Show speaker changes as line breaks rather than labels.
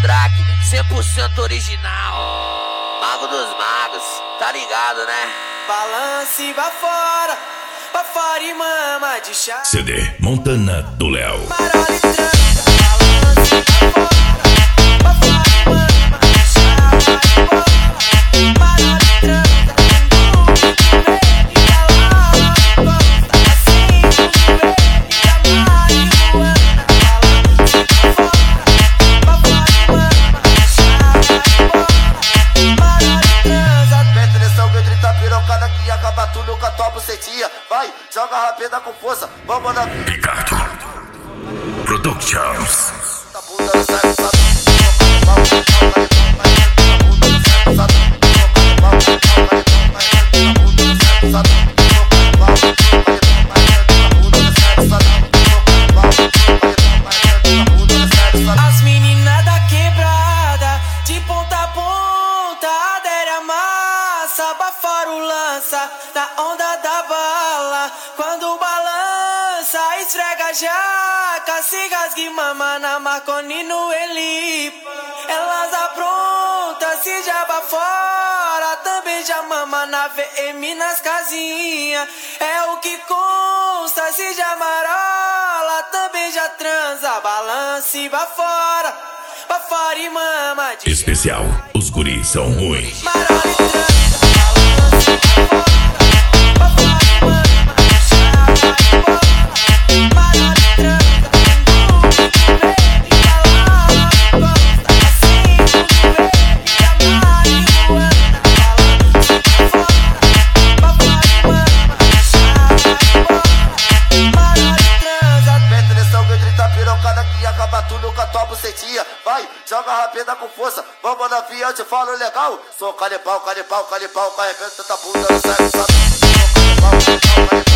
Drac, 100% original. Mago dos magos, tá ligado, né?
Balance, vá fora e mama de chá.
CD Montana do Léo.
Marola e transa, balance, vá fora e mama de chá. Marola e transa, e ela gosta assim, e a marihuana. Balance, vá fora e mama de chá. Marola e transa,
Mete nessa meu 30 pirocada que acaba tudo com a tua bucetinha. Vai, joga rapida com força, vamos na
Ricardo Productions.
Tá bunda no saco,
as meninas da quebrada, de ponta a ponta, adere a massa, bafora o lança, na onda da bala, quando balança, esfrega a jaca, se rasgue mama na Marconi no Elipa, elas aprontam, se já bafora, também já mama na VM nas casinhas, é o que consta, se já marola, também já transa, balance, bafora e mama de
Especial, os guris são ruins.
marola e transa, balance, bafora e mama de chá. Marola e transa, e ela gosta assim, e a marihuana. Balance, bafora e mama de chá. Marola e transa,
mete nessa meu 30 pirocada que acaba tudo com a tua bucetinha. Vai, joga rapida com força, vamos na via, eu te falo legal. Sou canibal, carregando tanta bunda no saco, sabe? Sou canibal,